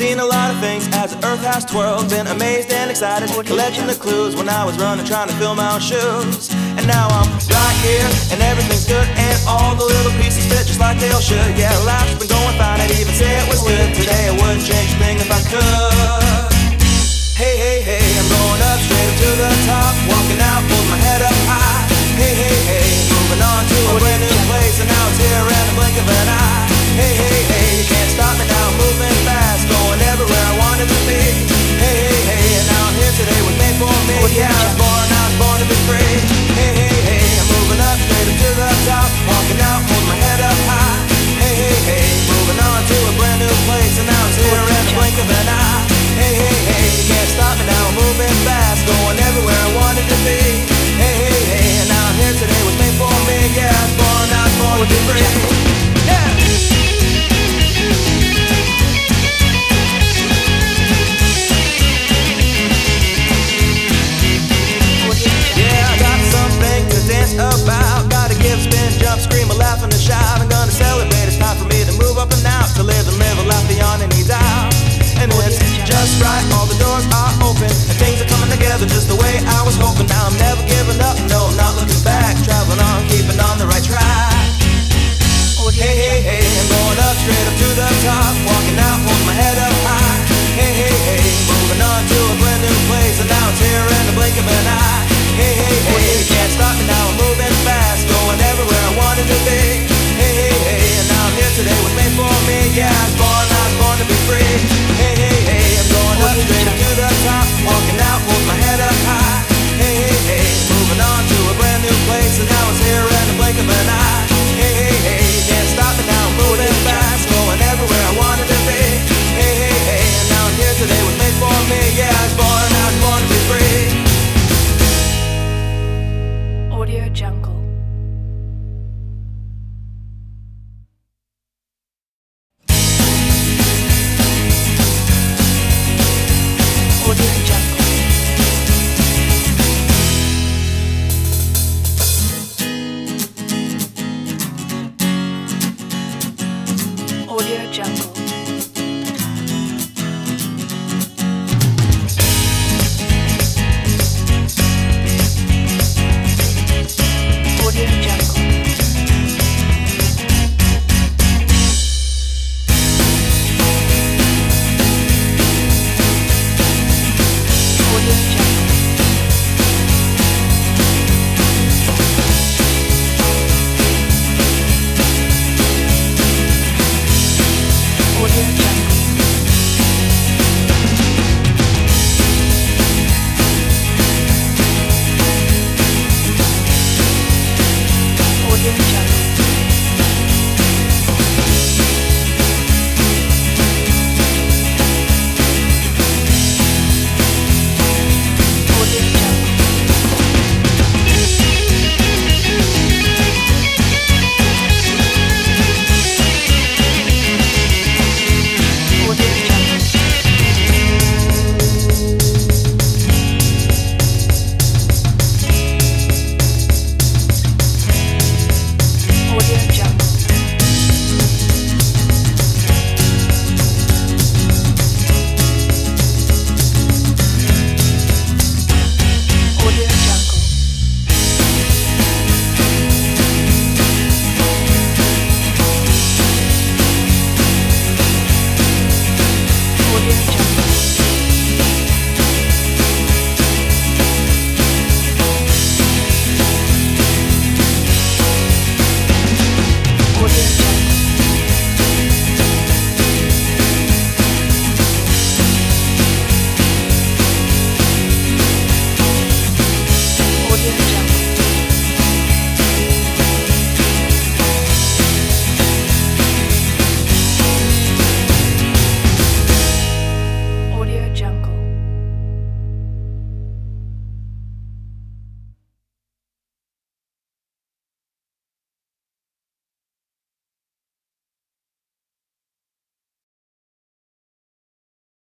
seen a lot of things as the earth has twirled. Been amazed and excited, collecting the clues when I was running, trying to fill my own shoes. And now I'm right here, and everything's good, and all the little pieces fit just like they all should. Yeah, life's been going fine, I'd even say it was good. Today I wouldn't change a thing if I could. Hey, hey, hey, I'm going up, straight up to the top, walking out, pulling my head up high. Hey, hey, hey, moving on to a brand new place, and now it's here in the blink of an eye. Hey, hey, hey, you can't stop me now.